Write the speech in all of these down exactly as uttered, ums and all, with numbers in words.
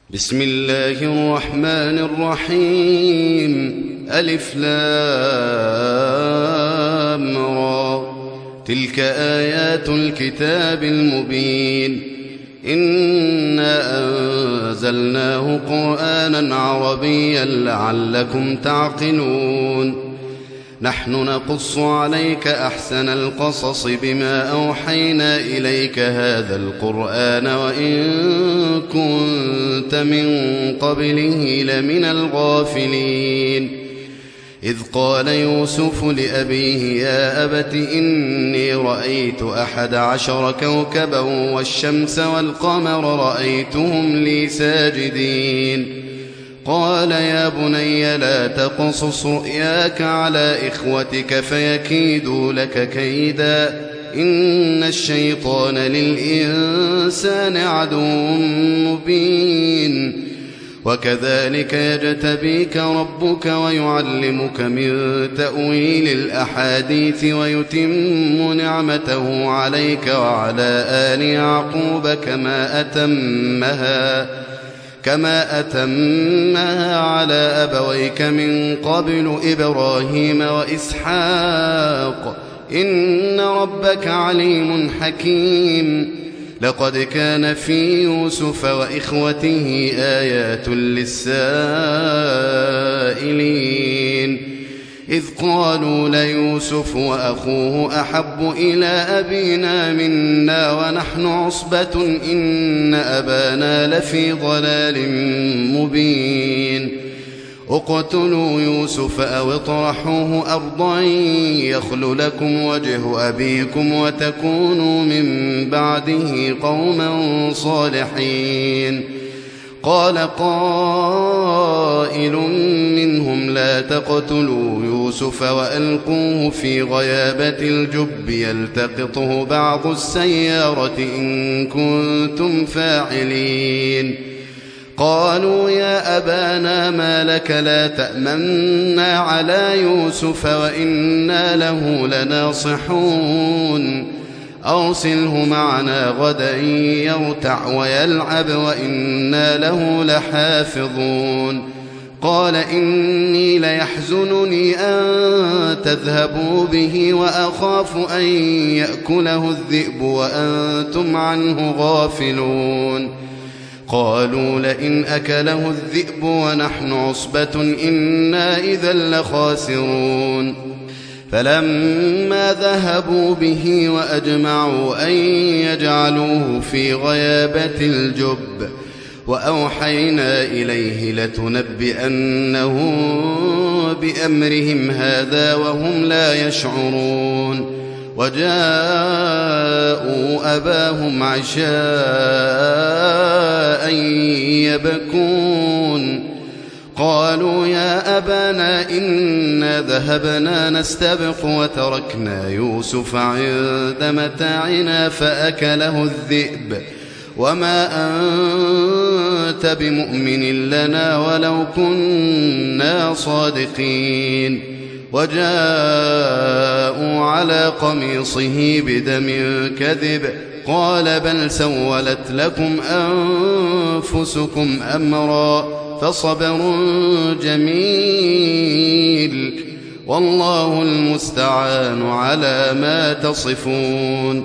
بسم الله الرحمن الرحيم. ألف لام را. تلك آيات الكتاب المبين. إنا أنزلناه قرآنا عربيا لعلكم تعقلون. نحن نقص عليك أحسن القصص بما أوحينا إليك هذا القرآن وإن كنت من قبله لمن الغافلين. إذ قال يوسف لأبيه يا أبت إني رأيت أحد عشر كوكبا والشمس والقمر رأيتهم لي ساجدين. قال يا بني لا تقصص رؤياك على إخوتك فيكيدوا لك كيدا إن الشيطان للإنسان عدو مبين. وكذلك يجتبيك ربك ويعلمك من تأويل الأحاديث ويتم نعمته عليك وعلى آل يعقوب كما أتمها كما أتمها على أبويك من قبل إبراهيم وإسحاق إن ربك عليم حكيم. لقد كان في يوسف وإخوته آيات للسائلين إذ قالوا ليوسف وأخوه أحب إلى أبينا منا ونحن عصبة إن أبانا لفي ضلال مبين. اقتلوا يوسف أو اطرحوه أرضا يخل لكم وجه أبيكم وتكونوا من بعده قوما صالحين. قال قائل منهم لا تقتلوا يوسف وألقوه في غيابة الجب يلتقطه بعض السيارة إن كنتم فاعلين. قالوا يا أبانا ما لك لا تأمنا على يوسف وإنا له لناصحون. أرسله معنا غدا يرتع ويلعب وإنا له لحافظون. قال إني ليحزنني أن تذهبوا به وأخاف أن يأكله الذئب وأنتم عنه غافلون. قالوا لئن أكله الذئب ونحن عصبة إنا إذا لخاسرون. فلما ذهبوا به وأجمعوا أن يجعلوه في غيابة الجب وأوحينا إليه لتنبئنهم بأمرهم هذا وهم لا يشعرون. وجاءوا أباهم عشاء يبكون. قالوا يا أبانا إنا ذهبنا نستبق وتركنا يوسف عند متاعنا فأكله الذئب وما أنت بمؤمن لنا ولو كنا صادقين. وجاءوا على قميصه بدم كذب قال بل سولت لكم أنفسكم أمرا فصبر جميل والله المستعان على ما تصفون.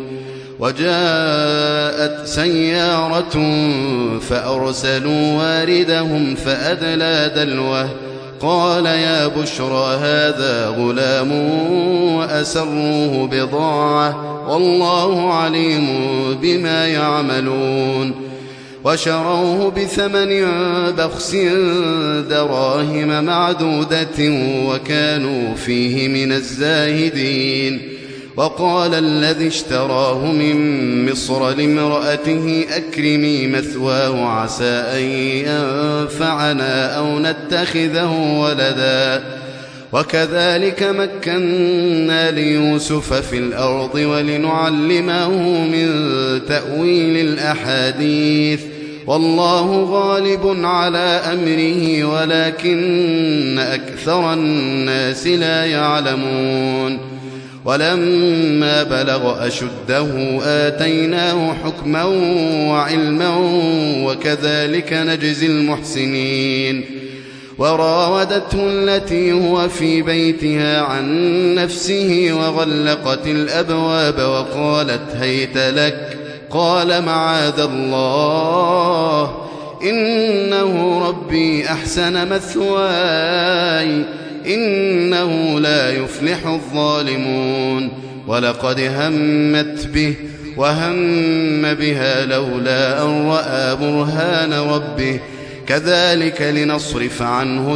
وجاءت سيارة فأرسلوا واردهم فأدلى دلوه قال يا بشرى هذا غلام وأسروه بضاعة والله عليم بما يعملون. وشروه بثمن بخس دراهم معدودة وكانوا فيه من الزاهدين. وقال الذي اشتراه من مصر لامرأته أكرمي مثواه عسى أن ينفعنا أو نتخذه ولدا. وكذلك مكنا ليوسف في الأرض ولنعلمه من تأويل الأحاديث والله غالب على أمره ولكن أكثر الناس لا يعلمون. ولما بلغ أشده آتيناه حكما وعلما وكذلك نجزي المحسنين. وراودته التي هو في بيتها عن نفسه وغلقت الأبواب وقالت هيت لك، قال معاذ الله إنه ربي أحسن مثواي إنه لا يفلح الظالمون. ولقد همت به وهم بها لولا أن رأى برهان ربه كذلك لنصرف عنه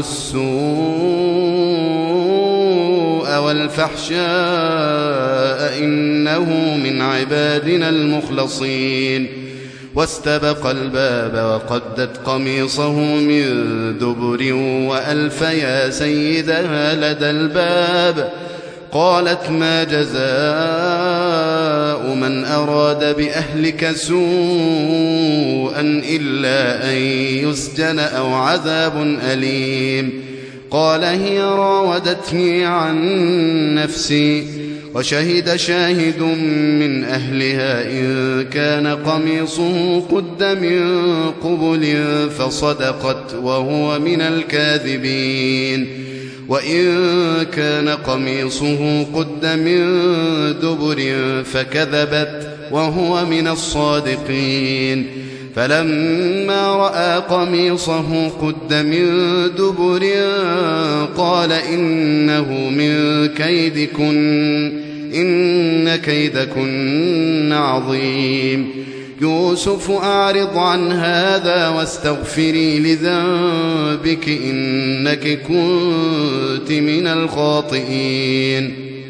السوء والفحشاء إنه من عبادنا المخلصين. واستبق الباب وقدت قميصه من دبر وألف يا سيدها لدى الباب. قالت ما جزاء من أراد بأهلك سوءا إلا أن يسجن أو عذاب أليم. قال هي راودتني عن نفسي وشهد شاهد من أهلها إن كان قميصه قد من قبل فصدقت وهو من الكاذبين وإن كان قميصه قد من دبر فكذبت وهو من الصادقين. فلما رأى قميصه قد من دبر قال إنه من كيدكن إن كيدكن عظيم. يوسف أعرض عن هذا واستغفري لذنبك إنك كنت من الخاطئين.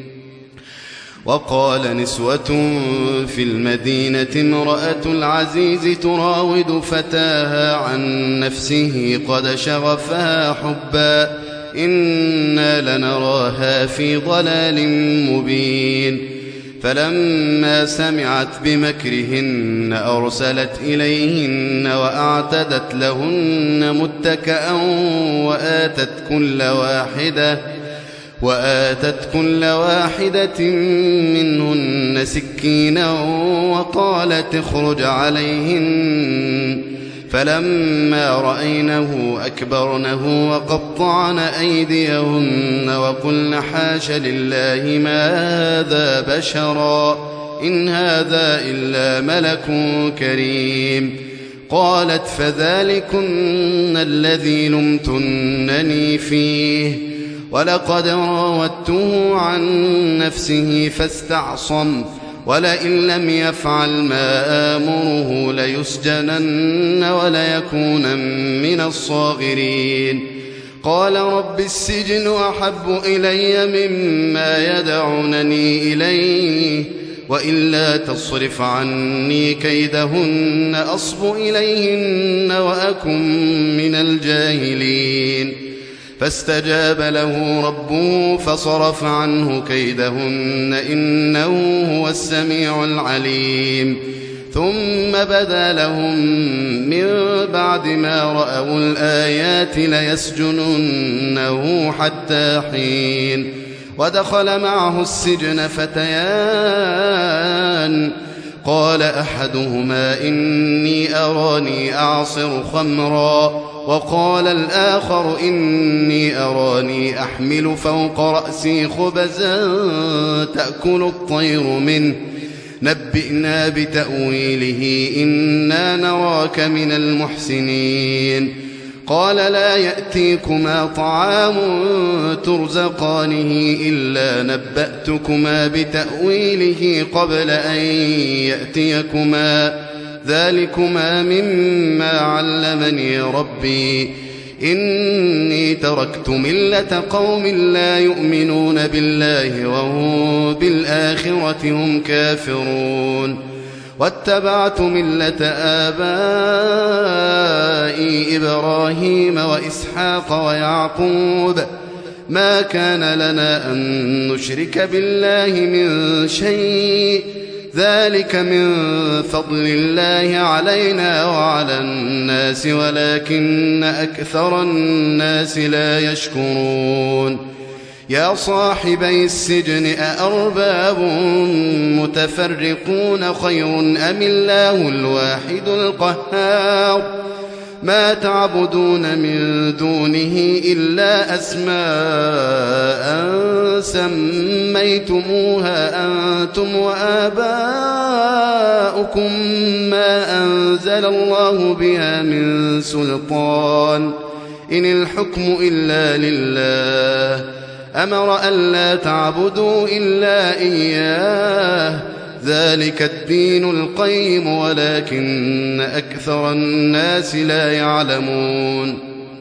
وقال نسوة في المدينة امرأة العزيز تراود فتاها عن نفسه قد شغفها حبا إنا لنراها في ضلال مبين. فلما سمعت بمكرهن أرسلت إليهن وأعتدت لهن متكأ وآتت كل واحدة وآتت كل واحدة منهن سكينا وقالت اخرج عليهن. فلما رأينه أكبرنه وقطعن أيديهن وقلن حاش لله ما هذا بشرا إن هذا إلا ملك كريم. قالت فذلكن الذي لمتنني فيه ولقد راودته عن نفسه فاستعصم ولئن لم يفعل ما آمره ليسجنن وليكون من الصاغرين. قال رب السجن أحب إلي مما يدعونني إليه وإلا تصرف عني كيدهن أصب إليهن وأكن من الجاهلين. فاستجاب له ربه فصرف عنه كيدهن إنه هو السميع العليم. ثم بدا لهم من بعد ما رأوا الآيات ليسجننه حتى حين. ودخل معه السجن فتيان قال أحدهما إني أراني أعصر خمرا وقال الآخر إني أراني أحمل فوق رأسي خبزا تأكل الطير منه نبئنا بتأويله إنا نراك من المحسنين. قال لا يأتيكما طعام ترزقانه إلا نبأتكما بتأويله قبل أن يأتيكما ذلكما مما علمني ربي إني تركت ملة قوم لا يؤمنون بالله وهم بالآخرة هم كافرون واتبعت ملة آبائي إبراهيم وإسحاق ويعقوب ما كان لنا أن نشرك بالله من شيء ذلك من فضل الله علينا وعلى الناس ولكن أكثر الناس لا يشكرون. يا صاحبي السجن أأرباب متفرقون خير أم الله الواحد القهار ما تعبدون من دونه إلا أسماء سميتموها أنتم وآباؤكم ما أنزل الله بها من سلطان إن الحكم إلا لله أمر ألا تعبدوا إلا إياه ذلك الدين القيم ولكن أكثر الناس لا يعلمون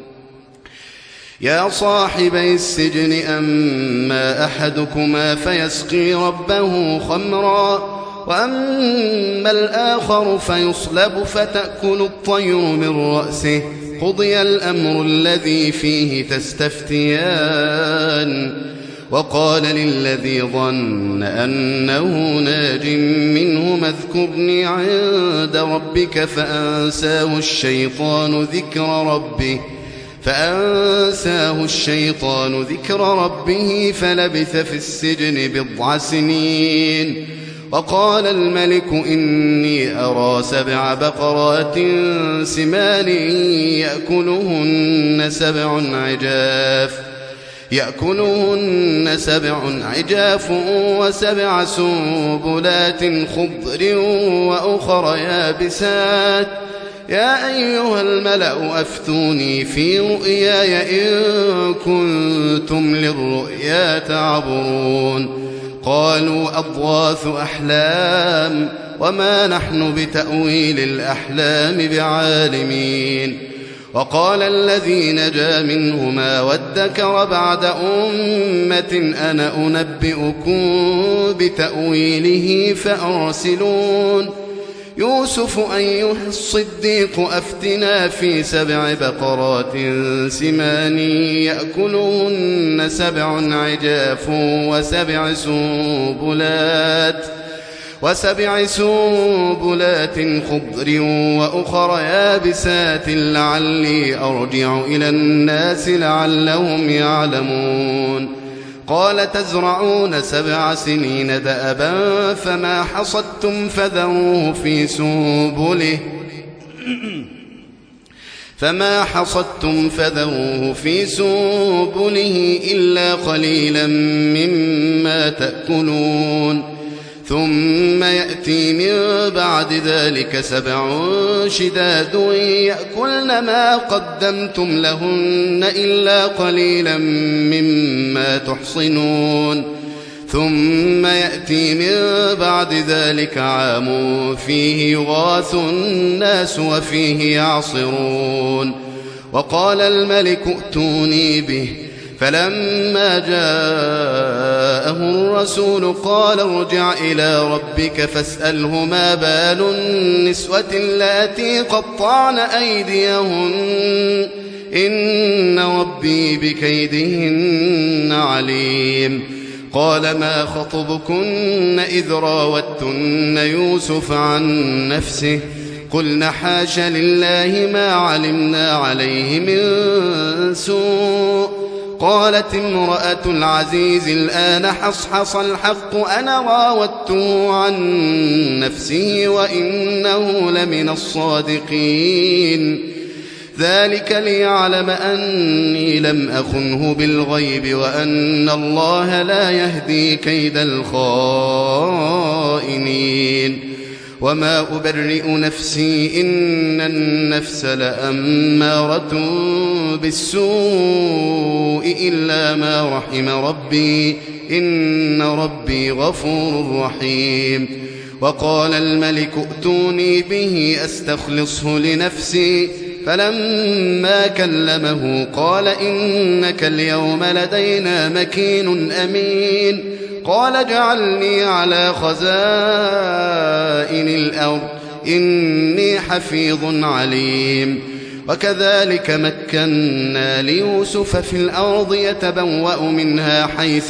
يا صاحبي السجن أما أحدكما فيسقي ربه خمرا وأما الآخر فيصلب فتأكل الطير من رأسه قضي الأمر الذي فيه تستفتيان وقال للذي ظن أنه ناج منهما اذكرني عند ربك فأنساه الشيطان ذكر ربه فأنساه الشيطان ذكر ربه فلبث في السجن بضع سنين وقال الملك إني أرى سبع بقرات سمان يأكلهن سبع عجاف يأكلهن سبع عجاف وسبع سنبلات خضر وأخر يابسات يا أيها الملأ أفتوني في رؤياي إن كنتم للرؤيا تعبرون قالوا أضغاث أحلام وما نحن بتأويل الأحلام بعالمين وقال الذي نجا منهما وادكر بعد أمة أنا أنبئكم بتأويله فأرسلون يوسف أيها الصديق أفتنا في سبع بقرات سمان يأكلهن سبع عجاف وسبع سنبلات وسبع سنبلات خضر وأخر يابسات لعلي أرجع إلى الناس لعلهم يعلمون قال تزرعون سبع سنين دأبا فما حصدتم فذروه في سنبله فما حصدتم فذروه في سنبله إلا قليلا مما تأكلون ثم يأتي من بعد ذلك سبع شداد يأكلن ما قدمتم لهن إلا قليلا مما تحصنون ثم يأتي من بعد ذلك عام فيه يغاث الناس وفيه يعصرون وقال الملك ائتوني به فلما جاءه الرسول قال ارجع إلى ربك فاسأله ما بال النسوة اللاتي قطعن أيديهن إن ربي بكيدهن عليم قال ما خطبكن إذ راوتن يوسف عن نفسه قلنا حاش لله ما علمنا عليه من سوء قالت امرأة العزيز الآن حصحص الحق أنا راودته عن نفسه وإنه لمن الصادقين ذلك ليعلم أني لم أخنه بالغيب وأن الله لا يهدي كيد الخائنين وما أبرئ نفسي إن النفس لأمارة بالسوء إلا ما رحم ربي إن ربي غفور رحيم وقال الملك ائتوني به أستخلصه لنفسي فلما كلمه قال إنك اليوم لدينا مكين أمين قال اجعلني على خزائن الأرض إني حفيظ عليم وكذلك مكنا ليوسف في الأرض يتبوأ منها حيث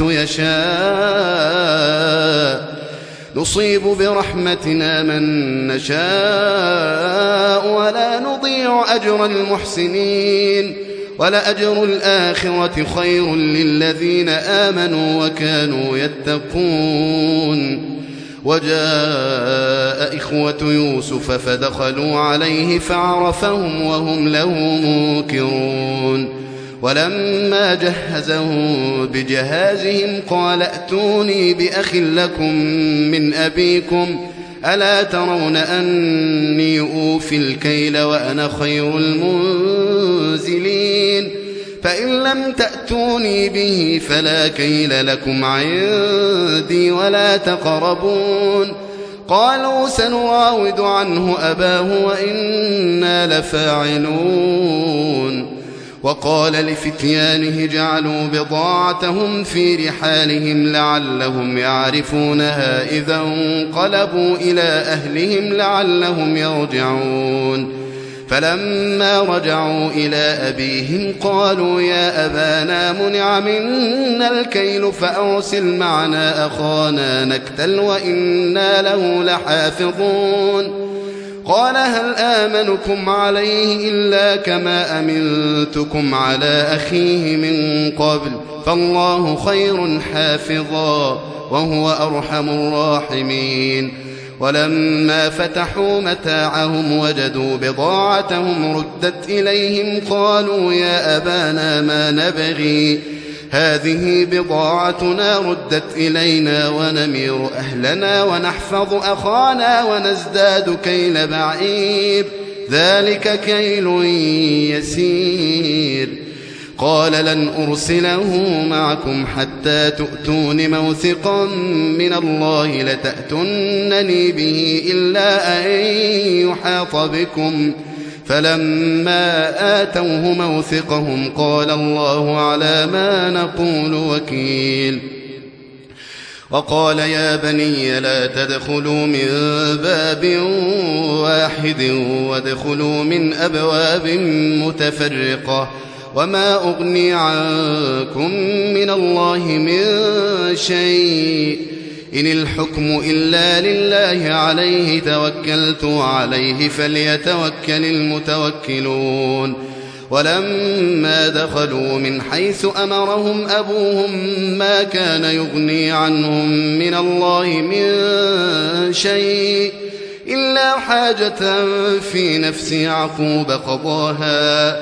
يشاء نصيب برحمتنا من نشاء ولا نضيع أجر المحسنين ولأجر الآخرة خير للذين آمنوا وكانوا يتقون. وجاء إخوة يوسف فدخلوا عليه فعرفهم وهم له منكرون. ولما جهزهم بجهازهم قال ائتوني بأخ لكم من أبيكم ألا ترون أني أوفي الكيل وأنا خير المنزلين فإن لم تأتوني به فلا كيل لكم عندي ولا تقربون. قالوا سنراود عنه أباه وإنا لفاعلون. وقال لفتيانه جعلوا بضاعتهم في رحالهم لعلهم يعرفونها إذا انقلبوا إلى أهلهم لعلهم يرجعون. فلما رجعوا إلى أبيهم قالوا يا أبانا منع منا الكيل فأرسل معنا أخانا نكتل وإنا له لحافظون. قال هل آمنكم عليه إلا كما أمنتكم على أخيه من قبل فالله خير حافظا وهو أرحم الراحمين. ولما فتحوا متاعهم وجدوا بضاعتهم ردت إليهم قالوا يا أبانا ما نبغي هذه بضاعتنا ردت إلينا ونمير أهلنا ونحفظ أخانا ونزداد كيل بعير ذلك كيل يسير. قال لن أرسله معكم حتى تؤتون موثقا من الله لتأتونني به إلا أن يحاط بكم. فلما آتوه موثقهم قال الله على ما نقول وكيل. وقال يا بني لا تدخلوا من باب واحد وادخلوا من أبواب متفرقة وما أغني عنكم من الله من شيء إن الحكم إلا لله عليه توكلت وعليه فليتوكل المتوكلون. ولما دخلوا من حيث أمرهم أبوهم ما كان يغني عنهم من الله من شيء إلا حاجة في نفس يعقوب قضاها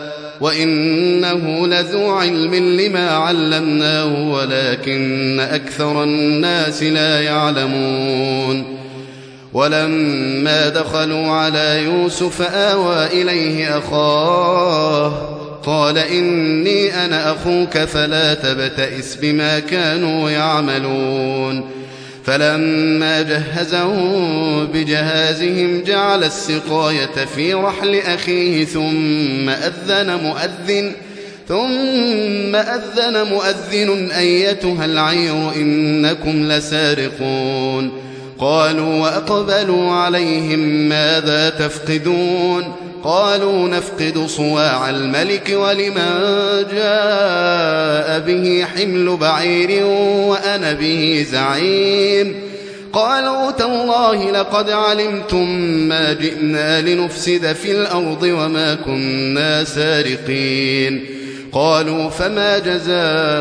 وإنه لذو علم لما علمناه ولكن أكثر الناس لا يعلمون. ولما دخلوا على يوسف آوى إليه أخاه قال إني أنا أخوك فلا تبتئس بما كانوا يعملون. فلما جهزهم بجهازهم جعل السقاية في رحل أخيه ثم أذن مؤذن ثم أذن مؤذن أيتها العير إنكم لسارقون. قالوا وأقبلوا عليهم ماذا تفقدون قالوا نفقد صواع الملك ولمن جاء به حمل بعير وأنا به زعيم. قالوا تالله لقد علمتم ما جئنا لنفسد في الأرض وما كنا سارقين. قالوا فما جزاؤه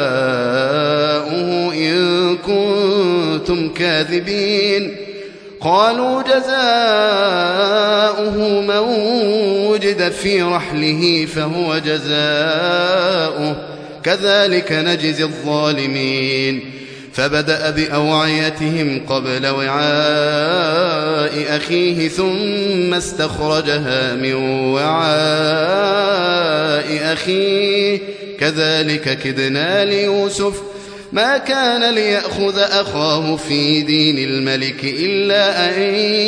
إن كنتم كاذبين. قالوا جزاؤه من وجد في رحله فهو جزاؤه كذلك نجزي الظالمين. فبدأ بأوعيتهم قبل وعاء أخيه ثم استخرجها من وعاء أخيه كذلك كدنا ليوسف ما كان ليأخذ أخاه في دين الملك إلا أن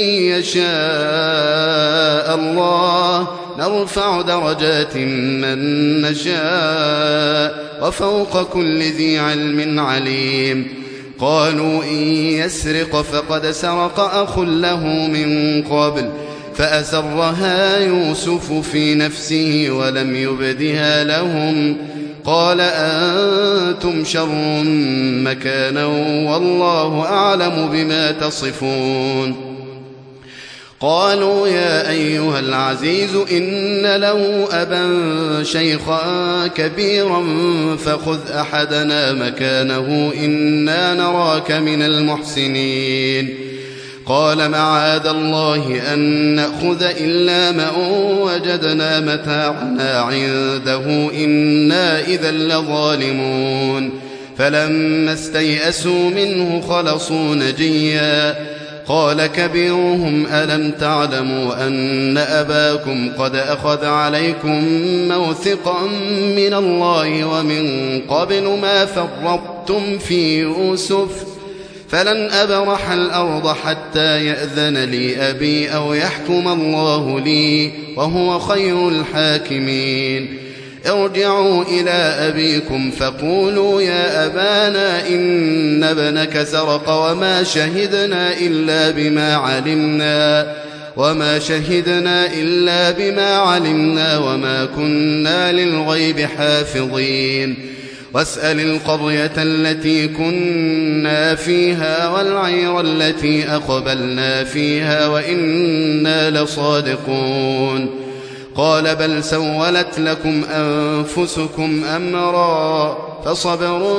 يشاء الله نرفع درجات من نشاء وفوق كل ذي علم عليم. قالوا إن يسرق فقد سرق أخ له من قبل فأسرها يوسف في نفسه ولم يبدها لهم. قال أنتم شر مكانا والله أعلم بما تصفون. قالوا يا أيها العزيز إن له أبا شيخا كبيرا فخذ أحدنا مكانه إنا نراك من المحسنين قال معاذ الله أن نأخذ إلا من وجدنا متاعنا عنده إنا إذا لظالمون فلما استيئسوا منه خلصوا نجيا قال كبيرهم ألم تعلموا أن أباكم قد أخذ عليكم موثقا من الله ومن قبل ما فرطتم في يوسف فلن أبرح الأرض حتى يأذن لي أبي أو يحكم الله لي وهو خير الحاكمين ارجعوا إلى أبيكم فقولوا يا أبانا إن ابنك سرق وما شهدنا إلا بما علمنا وما شهدنا إلا بما علمنا وما كنا للغيب حافظين واسأل القرية التي كنا فيها والعير التي أقبلنا فيها وإنا لصادقون قال بل سولت لكم أنفسكم أمرا فصبر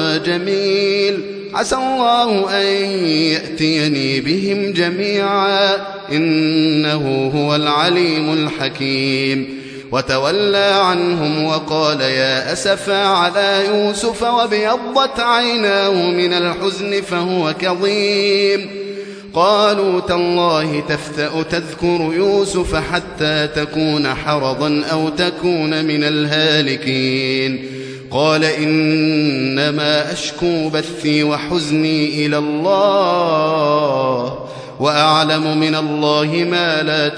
جميل عسى الله أن يأتيني بهم جميعا إنه هو العليم الحكيم وتولى عنهم وقال يا أسفا على يوسف وابيضت عيناه من الحزن فهو كظيم قالوا تالله تفتأ تذكر يوسف حتى تكون حرضا أو تكون من الهالكين قال إنما أشكو بثي وحزني إلى الله وأعلم من الله ما لا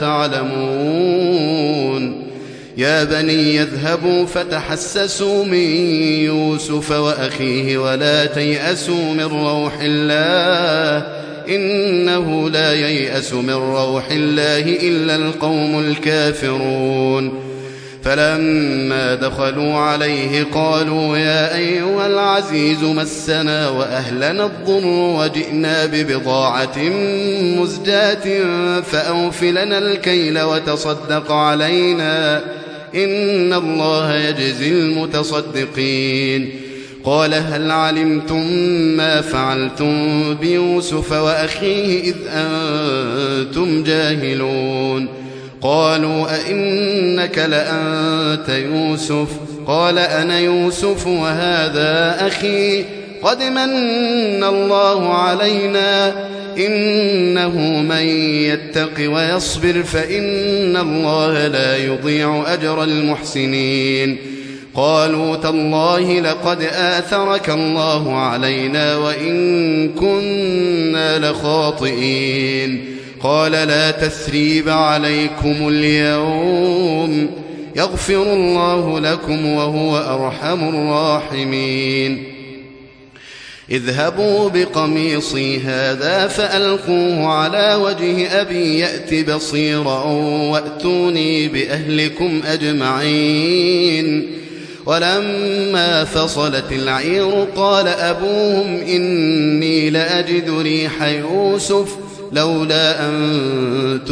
تعلمون يا بني يذهبوا فتحسسوا من يوسف وأخيه ولا تيأسوا من روح الله إنه لا ييأس من روح الله إلا القوم الكافرون فلما دخلوا عليه قالوا يا أيها العزيز مسنا وأهلنا الضر وجئنا ببضاعة مزجاة فأوف لنا الكيل وتصدق علينا إن الله يجزي المتصدقين قال هل علمتم ما فعلتم بيوسف وأخيه إذ أنتم جاهلون قالوا أئنك لأنت يوسف قال أنا يوسف وهذا أخي قد من الله علينا إنه من يتق ويصبر فإن الله لا يضيع أجر المحسنين قالوا تالله لقد آثرك الله علينا وإن كنا لخاطئين قال لا تثريب عليكم اليوم يغفر الله لكم وهو أرحم الراحمين اذهبوا بقميصي هذا فألقوه على وجه أبي يأت بصيرا وأتوني بأهلكم أجمعين ولما فصلت العير قال أبوهم إني لأجد ريح يوسف لولا أن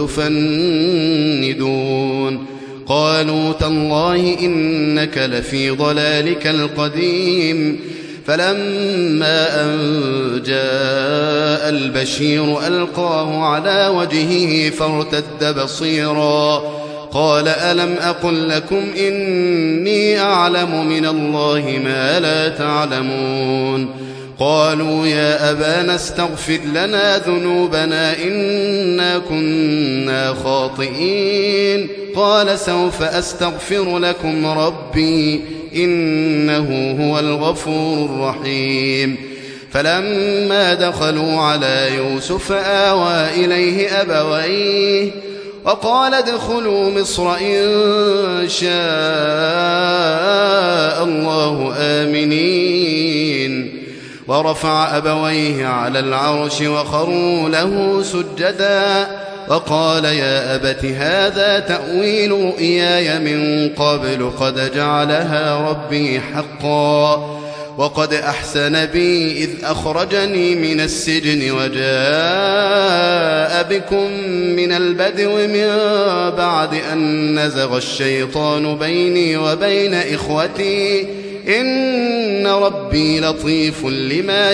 تفندون قالوا تالله إنك لفي ضلالك القديم فلما أن جاء البشير ألقاه على وجهه فارتد بصيرا قال ألم أقل لكم إني أعلم من الله ما لا تعلمون قالوا يا أبانا استغفر لنا ذنوبنا إنا كنا خاطئين قال سوف أستغفر لكم ربي إنه هو الغفور الرحيم فلما دخلوا على يوسف آوى إليه أبويه وقال ادخلوا مصر إن شاء الله آمنين ورفع أبويه على العرش وخروا له سجدا وقال يا أبت هذا تأويل رؤياي من قبل قد جعلها ربي حقا وقد أحسن بي إذ أخرجني من السجن وجاء بكم من البدو من بعد أن نزغ الشيطان بيني وبين إخوتي إن ربي لطيف لما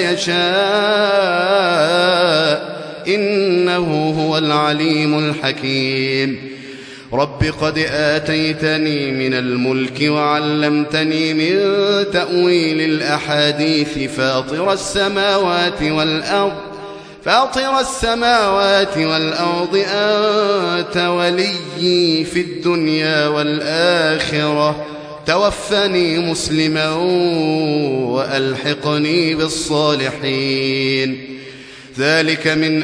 يشاء إنه هو العليم الحكيم رب قد آتيتني من الملك وعلمتني من تأويل الأحاديث فاطر السماوات والأرض فاطر السماوات والأرض أنت وليي في الدنيا والآخرة توفني مسلما وألحقني بالصالحين ذلك من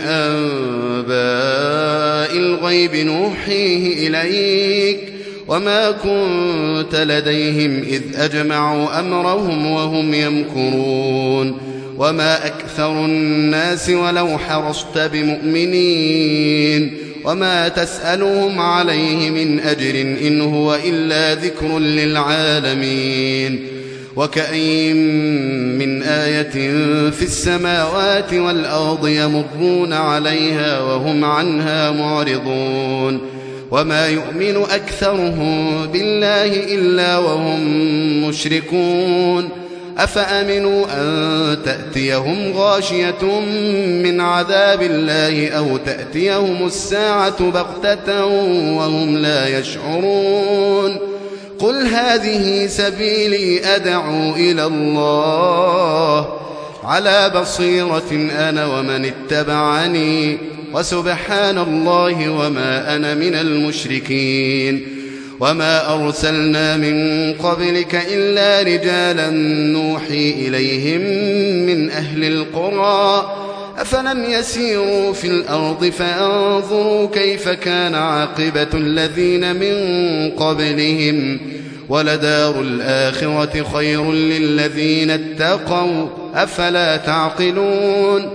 أنباء الغيب نوحيه إليك وما كنت لديهم إذ أجمعوا أمرهم وهم يمكرون وما أكثر الناس ولو حرصت بمؤمنين وما تسألهم عليه من أجر إن هو إلا ذكر للعالمين وكأين من آية في السماوات والأرض يمرون عليها وهم عنها معرضون وما يؤمن أكثرهم بالله إلا وهم مشركون أفأمنوا أن تأتيهم غاشية من عذاب الله أو تأتيهم الساعة بغتة وهم لا يشعرون قل هذه سبيلي أدعو إلى الله على بصيرة أنا ومن اتبعني وسبحان الله وما أنا من المشركين وما أرسلنا من قبلك إلا رجالا نوحي إليهم من أهل القرى أفلم يسيروا في الأرض فانظروا كيف كان عاقبة الذين من قبلهم ولدار الآخرة خير للذين اتقوا أفلا تعقلون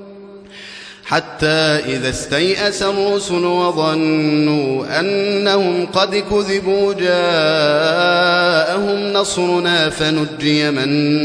حتى إذا استيأس الرسل وظنوا أنهم قد كذبوا جاءهم نصرنا فنجي من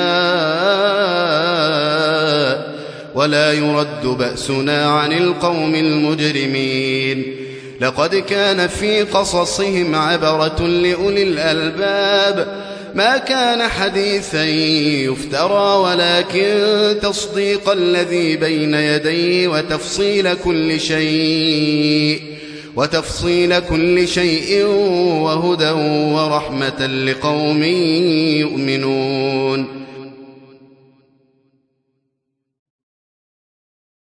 نشاء ولا يرد بأسنا عن القوم المجرمين لقد كان في قصصهم عبرة لأولي الألباب ما كان حديثا يفترى ولكن تصديق الذي بين يديه وتفصيل كل شيء وتفصيل كل شيء وهدى ورحمة لقوم يؤمنون